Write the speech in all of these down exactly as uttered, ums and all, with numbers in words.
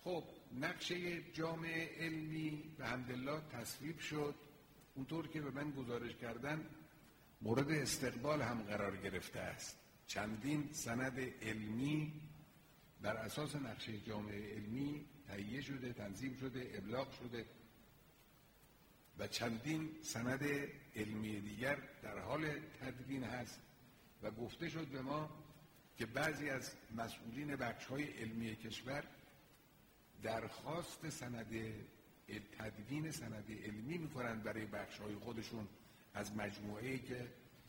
خب نقشه جامعه علمی به حمدالله تصویب شد. اونطور که به من گزارش کردن مورد استقبال هم قرار گرفته است. چندین سند علمی بر اساس نقشه جامعه علمی تهیه شده، تنظیم شده، ابلاغ شده و چندین سند علمی دیگر در حال تدوین هست و گفته شد به ما که بعضی از مسئولین بخش‌های علمی کشور درخواست سند تدوین سند علمی می‌کنند برای بخش‌های خودشون از مجموعه‌ای که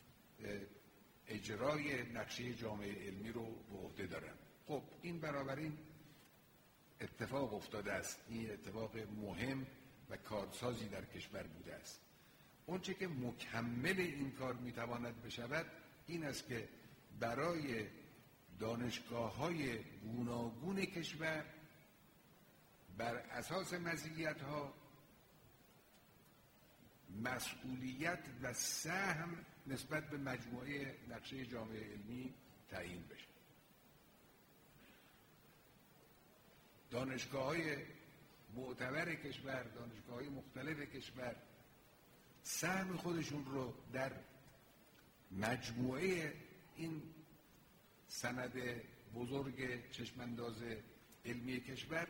اجرای نقشه جامعه علمی رو به عهده دارن. خب این بنابراین اتفاق افتاده است. این اتفاق مهم و کارسازی در کشور بوده است. اونچه که مکمل این کار میتواند بشود این است که برای دانشگاه‌های گوناگون کشور بر اساس مزیت‌ها مسئولیت و سهم نسبت به مجموعه نقشه جامعه علمی تعیین بشه. دانشگاه‌های معتبر کشور، دانشگاه‌های مختلف کشور سهم خودشون رو در مجموعه این سند بزرگ چشمانداز علمی کشور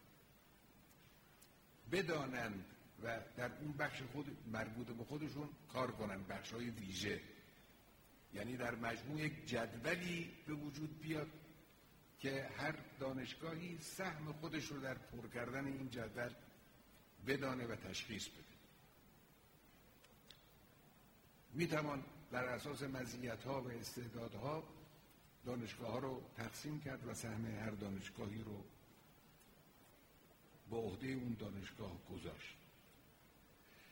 بدانند و در اون بخش خود مربوط به خودشون کار کنند، بخش‌های ویژه. یعنی در مجموع یک جدولی به وجود بیاد که هر دانشگاهی سهم خودش رو در پر کردن این جدول بدانه و تشخیص بده. میتوان بر اساس مزیت‌ها و استعدادها دانشگاه‌ها رو تقسیم کرد و سهم هر دانشگاهی رو به عهده اون دانشگاه گذاشت.